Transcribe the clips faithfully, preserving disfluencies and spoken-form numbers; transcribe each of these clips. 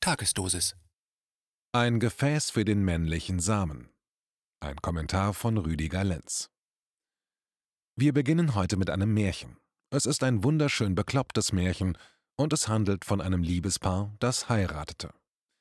Tagesdosis. Ein Gefäß für den männlichen Samen. Ein Kommentar von Rüdiger Lenz. Wir beginnen heute mit einem Märchen. Es ist ein wunderschön beklopptes Märchen und es handelt von einem Liebespaar, das heiratete.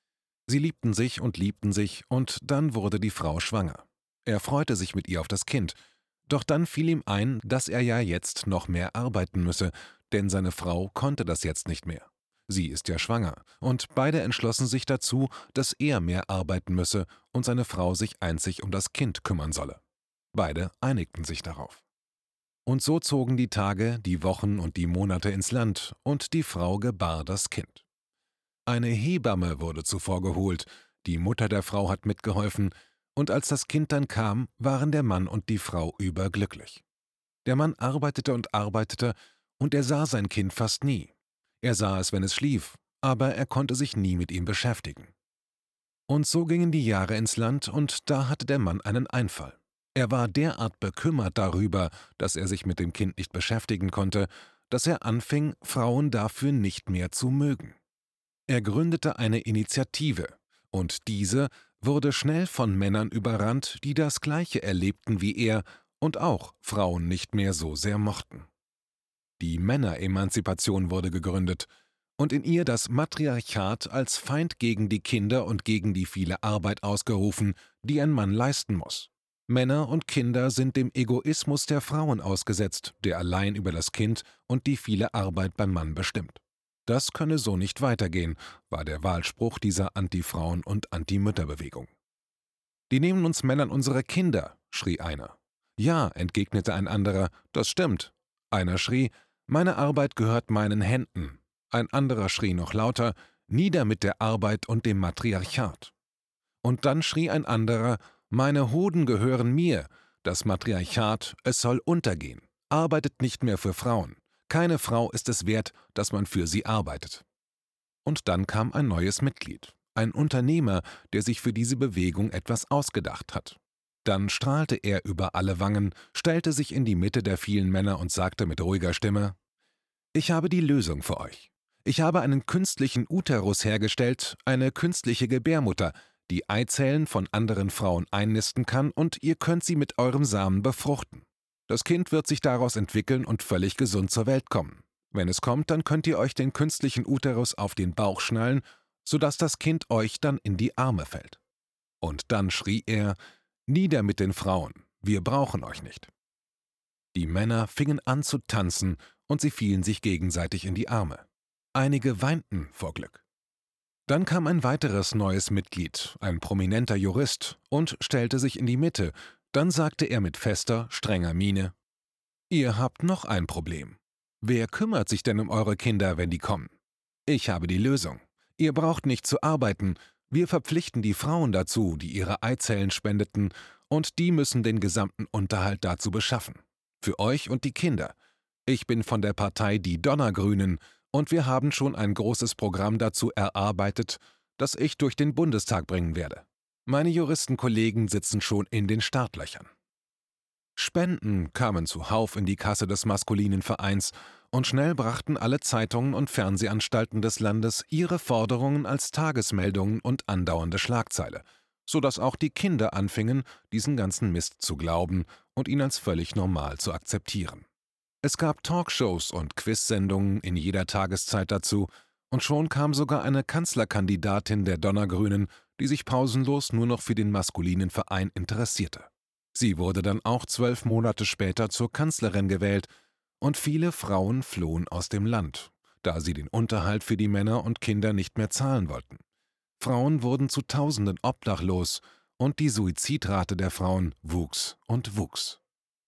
Sie liebten sich und liebten sich und dann wurde die Frau schwanger. Er freute sich mit ihr auf das Kind, doch dann fiel ihm ein, dass er ja jetzt noch mehr arbeiten müsse, denn seine Frau konnte das jetzt nicht mehr. Sie ist ja schwanger, und beide entschlossen sich dazu, dass er mehr arbeiten müsse und seine Frau sich einzig um das Kind kümmern solle. Beide einigten sich darauf. Und so zogen die Tage, die Wochen und die Monate ins Land, und die Frau gebar das Kind. Eine Hebamme wurde zuvor geholt, die Mutter der Frau hat mitgeholfen, und als das Kind dann kam, waren der Mann und die Frau überglücklich. Der Mann arbeitete und arbeitete, und er sah sein Kind fast nie. Er sah es, wenn es schlief, aber er konnte sich nie mit ihm beschäftigen. Und so gingen die Jahre ins Land, und da hatte der Mann einen Einfall. Er war derart bekümmert darüber, dass er sich mit dem Kind nicht beschäftigen konnte, dass er anfing, Frauen dafür nicht mehr zu mögen. Er gründete eine Initiative, und diese wurde schnell von Männern überrannt, die das Gleiche erlebten wie er und auch Frauen nicht mehr so sehr mochten. Die Männeremanzipation wurde gegründet und in ihr das Matriarchat als Feind gegen die Kinder und gegen die viele Arbeit ausgerufen, die ein Mann leisten muss. Männer und Kinder sind dem Egoismus der Frauen ausgesetzt, der allein über das Kind und die viele Arbeit beim Mann bestimmt. Das könne so nicht weitergehen, war der Wahlspruch dieser Anti-Frauen- und Anti-Mütter-Bewegung. Die nehmen uns Männern unsere Kinder, schrie einer. Ja, entgegnete ein anderer, das stimmt. Einer schrie, meine Arbeit gehört meinen Händen. Ein anderer schrie noch lauter, nieder mit der Arbeit und dem Matriarchat. Und dann schrie ein anderer, meine Hoden gehören mir, das Matriarchat, es soll untergehen. Arbeitet nicht mehr für Frauen. Keine Frau ist es wert, dass man für sie arbeitet. Und dann kam ein neues Mitglied, ein Unternehmer, der sich für diese Bewegung etwas ausgedacht hat. Dann strahlte er über alle Wangen, stellte sich in die Mitte der vielen Männer und sagte mit ruhiger Stimme, ich habe die Lösung für euch. Ich habe einen künstlichen Uterus hergestellt, eine künstliche Gebärmutter, die Eizellen von anderen Frauen einnisten kann und ihr könnt sie mit eurem Samen befruchten. Das Kind wird sich daraus entwickeln und völlig gesund zur Welt kommen. Wenn es kommt, dann könnt ihr euch den künstlichen Uterus auf den Bauch schnallen, sodass das Kind euch dann in die Arme fällt. Und dann schrie er, nieder mit den Frauen, wir brauchen euch nicht. Die Männer fingen an zu tanzen und sie fielen sich gegenseitig in die Arme. Einige weinten vor Glück. Dann kam ein weiteres neues Mitglied, ein prominenter Jurist, und stellte sich in die Mitte. Dann sagte er mit fester, strenger Miene, ihr habt noch ein Problem. Wer kümmert sich denn um eure Kinder, wenn die kommen? Ich habe die Lösung. Ihr braucht nicht zu arbeiten. Wir verpflichten die Frauen dazu, die ihre Eizellen spendeten, und die müssen den gesamten Unterhalt dazu beschaffen. Für euch und die Kinder. Ich bin von der Partei Die Donnergrünen und wir haben schon ein großes Programm dazu erarbeitet, das ich durch den Bundestag bringen werde. Meine Juristenkollegen sitzen schon in den Startlöchern. Spenden kamen zuhauf in die Kasse des maskulinen Vereins und schnell brachten alle Zeitungen und Fernsehanstalten des Landes ihre Forderungen als Tagesmeldungen und andauernde Schlagzeile, sodass auch die Kinder anfingen, diesen ganzen Mist zu glauben und ihn als völlig normal zu akzeptieren. Es gab Talkshows und Quizsendungen in jeder Tageszeit dazu, und schon kam sogar eine Kanzlerkandidatin der Donnergrünen, die sich pausenlos nur noch für den maskulinen Verein interessierte. Sie wurde dann auch zwölf Monate später zur Kanzlerin gewählt, und viele Frauen flohen aus dem Land, da sie den Unterhalt für die Männer und Kinder nicht mehr zahlen wollten. Frauen wurden zu Tausenden obdachlos, und die Suizidrate der Frauen wuchs und wuchs.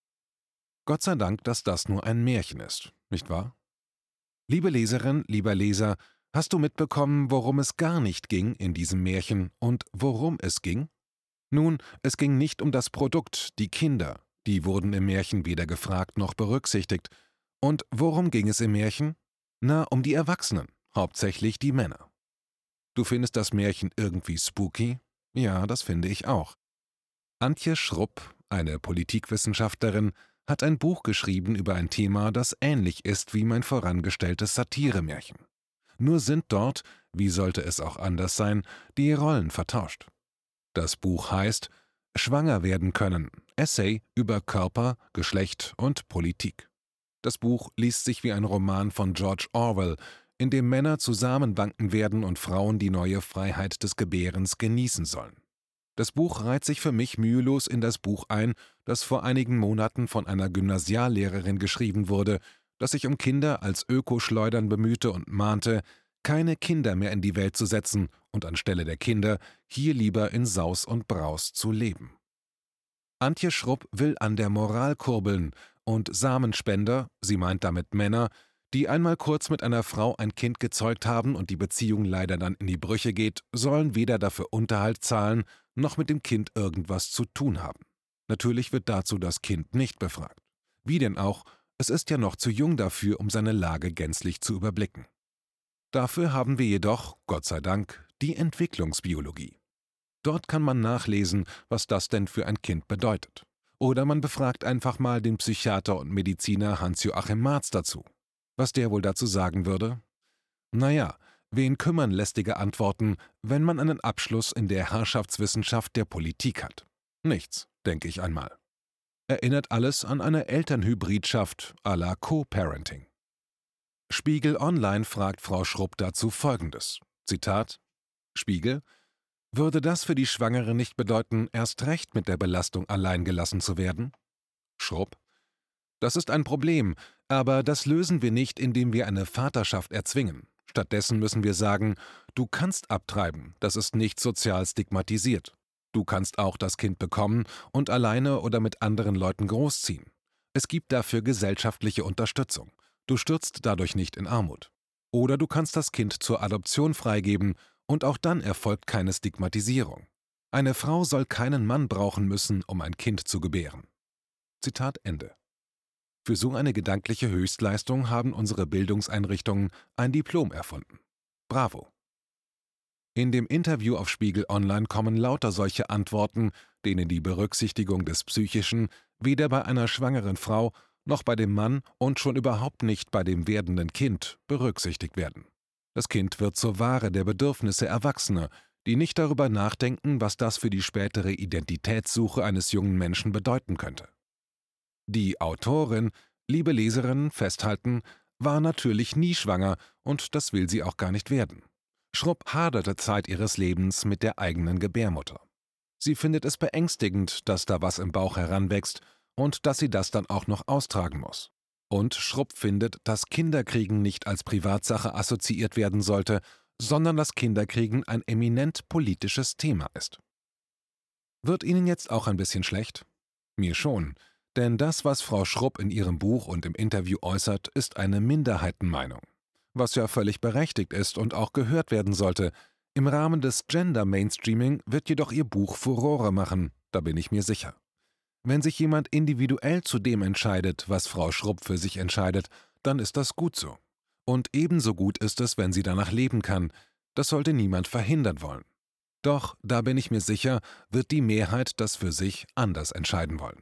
Gott sei Dank, dass das nur ein Märchen ist, nicht wahr? Liebe Leserin, lieber Leser, hast du mitbekommen, worum es gar nicht ging in diesem Märchen und worum es ging? Nun, es ging nicht um das Produkt, die Kinder, die wurden im Märchen weder gefragt noch berücksichtigt. Und worum ging es im Märchen? Na, um die Erwachsenen, hauptsächlich die Männer. Du findest das Märchen irgendwie spooky? Ja, das finde ich auch. Antje Schrupp, eine Politikwissenschaftlerin, hat ein Buch geschrieben über ein Thema, das ähnlich ist wie mein vorangestelltes Satiremärchen. Nur sind dort, wie sollte es auch anders sein, die Rollen vertauscht. Das Buch heißt »Schwanger werden können. Essay über Körper, Geschlecht und Politik«. Das Buch liest sich wie ein Roman von George Orwell, in dem Männer zusammenbanken werden und Frauen die neue Freiheit des Gebärens genießen sollen. Das Buch reiht sich für mich mühelos in das Buch ein, das vor einigen Monaten von einer Gymnasiallehrerin geschrieben wurde, das sich um Kinder als Ökoschleudern bemühte und mahnte, keine Kinder mehr in die Welt zu setzen und anstelle der Kinder hier lieber in Saus und Braus zu leben. Antje Schrupp will an der Moral kurbeln und Samenspender, sie meint damit Männer, die einmal kurz mit einer Frau ein Kind gezeugt haben und die Beziehung leider dann in die Brüche geht, sollen weder dafür Unterhalt zahlen, noch mit dem Kind irgendwas zu tun haben. Natürlich wird dazu das Kind nicht befragt. Wie denn auch, es ist ja noch zu jung dafür, um seine Lage gänzlich zu überblicken. Dafür haben wir jedoch, Gott sei Dank, die Entwicklungsbiologie. Dort kann man nachlesen, was das denn für ein Kind bedeutet. Oder man befragt einfach mal den Psychiater und Mediziner Hans-Joachim Marz dazu. Was der wohl dazu sagen würde? Naja, wen kümmern lästige Antworten, wenn man einen Abschluss in der Herrschaftswissenschaft der Politik hat? Nichts, denke ich einmal. Erinnert alles an eine Elternhybridschaft à la Co-Parenting. Spiegel Online fragt Frau Schrupp dazu Folgendes, Zitat, Spiegel: Würde das für die Schwangere nicht bedeuten, erst recht mit der Belastung allein gelassen zu werden? Schrupp: Das ist ein Problem, aber das lösen wir nicht, indem wir eine Vaterschaft erzwingen. Stattdessen müssen wir sagen, du kannst abtreiben, das ist nicht sozial stigmatisiert. Du kannst auch das Kind bekommen und alleine oder mit anderen Leuten großziehen. Es gibt dafür gesellschaftliche Unterstützung. Du stürzt dadurch nicht in Armut. Oder du kannst das Kind zur Adoption freigeben und auch dann erfolgt keine Stigmatisierung. Eine Frau soll keinen Mann brauchen müssen, um ein Kind zu gebären. Zitat Ende. Für so eine gedankliche Höchstleistung haben unsere Bildungseinrichtungen ein Diplom erfunden. Bravo! In dem Interview auf Spiegel Online kommen lauter solche Antworten, denen die Berücksichtigung des Psychischen weder bei einer schwangeren Frau noch bei dem Mann und schon überhaupt nicht bei dem werdenden Kind berücksichtigt werden. Das Kind wird zur Ware der Bedürfnisse Erwachsener, die nicht darüber nachdenken, was das für die spätere Identitätssuche eines jungen Menschen bedeuten könnte. Die Autorin, liebe Leserinnen, festhalten, war natürlich nie schwanger und das will sie auch gar nicht werden. Schrupp haderte Zeit ihres Lebens mit der eigenen Gebärmutter. Sie findet es beängstigend, dass da was im Bauch heranwächst und dass sie das dann auch noch austragen muss. Und Schrupp findet, dass Kinderkriegen nicht als Privatsache assoziiert werden sollte, sondern dass Kinderkriegen ein eminent politisches Thema ist. Wird Ihnen jetzt auch ein bisschen schlecht? Mir schon, denn das, was Frau Schrupp in ihrem Buch und im Interview äußert, ist eine Minderheitenmeinung. Was ja völlig berechtigt ist und auch gehört werden sollte. Im Rahmen des Gender-Mainstreaming wird jedoch ihr Buch Furore machen, da bin ich mir sicher. Wenn sich jemand individuell zu dem entscheidet, was Frau Schrupp für sich entscheidet, dann ist das gut so. Und ebenso gut ist es, wenn sie danach leben kann. Das sollte niemand verhindern wollen. Doch, da bin ich mir sicher, wird die Mehrheit das für sich anders entscheiden wollen.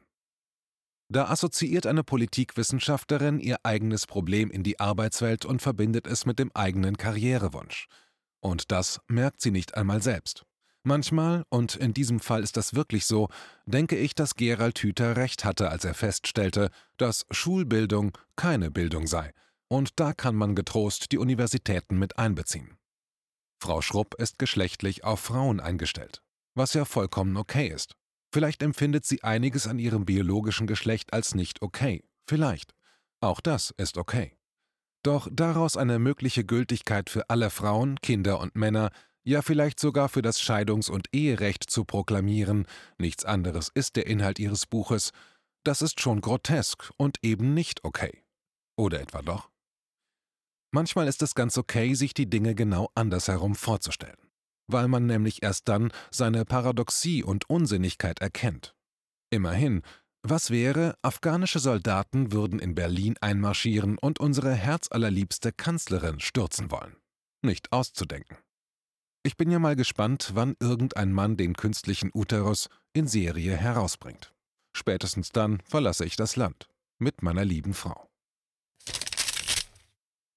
Da assoziiert eine Politikwissenschaftlerin ihr eigenes Problem in die Arbeitswelt und verbindet es mit dem eigenen Karrierewunsch. Und das merkt sie nicht einmal selbst. Manchmal, und in diesem Fall ist das wirklich so, denke ich, dass Gerald Hüther recht hatte, als er feststellte, dass Schulbildung keine Bildung sei. Und da kann man getrost die Universitäten mit einbeziehen. Frau Schrupp ist geschlechtlich auf Frauen eingestellt, was ja vollkommen okay ist. Vielleicht empfindet sie einiges an ihrem biologischen Geschlecht als nicht okay. Vielleicht. Auch das ist okay. Doch daraus eine mögliche Gültigkeit für alle Frauen, Kinder und Männer, ja vielleicht sogar für das Scheidungs- und Eherecht zu proklamieren, nichts anderes ist der Inhalt ihres Buches, das ist schon grotesk und eben nicht okay. Oder etwa doch? Manchmal ist es ganz okay, sich die Dinge genau andersherum vorzustellen, weil man nämlich erst dann seine Paradoxie und Unsinnigkeit erkennt. Immerhin, was wäre, afghanische Soldaten würden in Berlin einmarschieren und unsere herzallerliebste Kanzlerin stürzen wollen? Nicht auszudenken. Ich bin ja mal gespannt, wann irgendein Mann den künstlichen Uterus in Serie herausbringt. Spätestens dann verlasse ich das Land mit meiner lieben Frau.